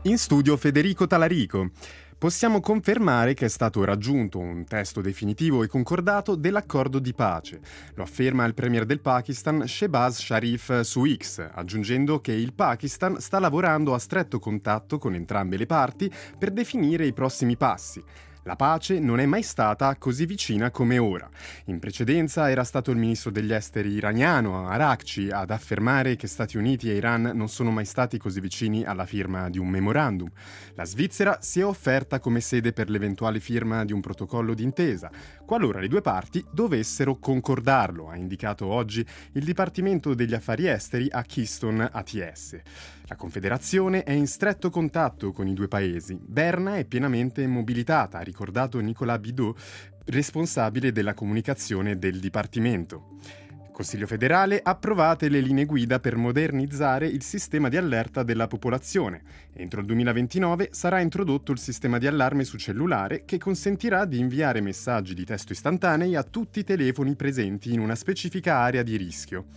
In studio Federico Talarico. Possiamo confermare che è stato raggiunto un testo definitivo e concordato dell'accordo di pace. Lo afferma il premier del Pakistan Shehbaz Sharif su X, aggiungendo che il Pakistan sta lavorando a stretto contatto con entrambe le parti per definire i prossimi passi. La pace non è mai stata così vicina come ora. In precedenza era stato il ministro degli esteri iraniano, Arakci, ad affermare che Stati Uniti e Iran non sono mai stati così vicini alla firma di un memorandum. La Svizzera si è offerta come sede per l'eventuale firma di un protocollo d'intesa, qualora le due parti dovessero concordarlo, ha indicato oggi il Dipartimento degli Affari Esteri a Keystone ATS. La Confederazione è in stretto contatto con i due paesi. Berna è pienamente mobilitata, ha ricordato Nicolas Bidot, responsabile della comunicazione del Dipartimento. Consiglio federale, approvate le linee guida per modernizzare il sistema di allerta della popolazione. Entro il 2029 sarà introdotto il sistema di allarme su cellulare che consentirà di inviare messaggi di testo istantanei a tutti i telefoni presenti in una specifica area di rischio.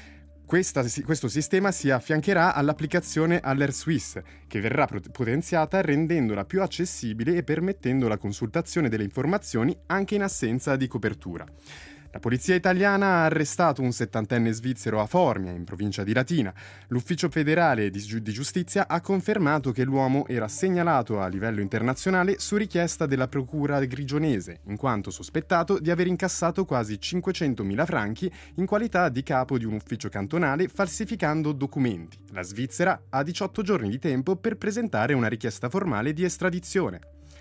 Questo sistema si affiancherà all'applicazione Alert Suisse, che verrà potenziata rendendola più accessibile e permettendo la consultazione delle informazioni anche in assenza di copertura. La polizia italiana ha arrestato un 70enne svizzero a Formia, in provincia di Latina. L'ufficio federale di giustizia ha confermato che l'uomo era segnalato a livello internazionale su richiesta della procura grigionese, in quanto sospettato di aver incassato quasi 500.000 franchi in qualità di capo di un ufficio cantonale falsificando documenti. La Svizzera ha 18 giorni di tempo per presentare una richiesta formale di estradizione.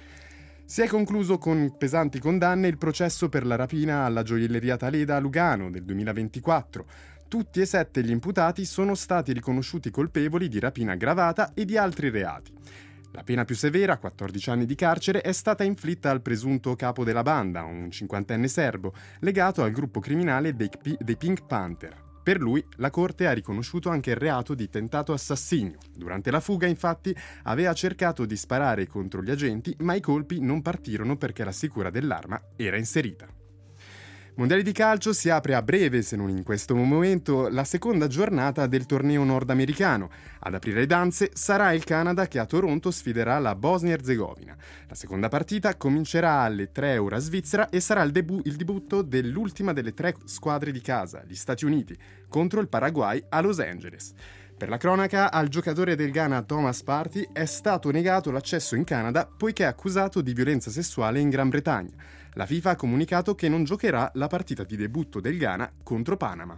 Si è concluso con pesanti condanne il processo per la rapina alla gioielleria Taleda a Lugano del 2024. Tutti e 7 gli imputati sono stati riconosciuti colpevoli di rapina aggravata e di altri reati. La pena più severa, 14 anni di carcere, è stata inflitta al presunto capo della banda, un 50enne serbo, legato al gruppo criminale dei Pink Panther. Per lui, la Corte ha riconosciuto anche il reato di tentato assassinio. Durante la fuga, infatti, aveva cercato di sparare contro gli agenti, ma i colpi non partirono perché la sicura dell'arma era inserita. Mondiali di calcio, si apre a breve, se non in questo momento, la seconda giornata del torneo nordamericano. Ad aprire le danze sarà il Canada che a Toronto sfiderà la Bosnia-Erzegovina. La seconda partita comincerà alle 3 ora svizzera e sarà il debutto dell'ultima delle 3 squadre di casa, gli Stati Uniti, contro il Paraguay a Los Angeles. Per la cronaca, al giocatore del Ghana Thomas Partey è stato negato l'accesso in Canada poiché è accusato di violenza sessuale in Gran Bretagna. La FIFA ha comunicato che non giocherà la partita di debutto del Ghana contro Panama.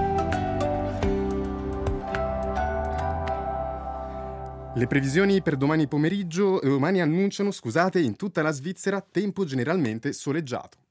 Le previsioni per domani annunciano, in tutta la Svizzera tempo generalmente soleggiato.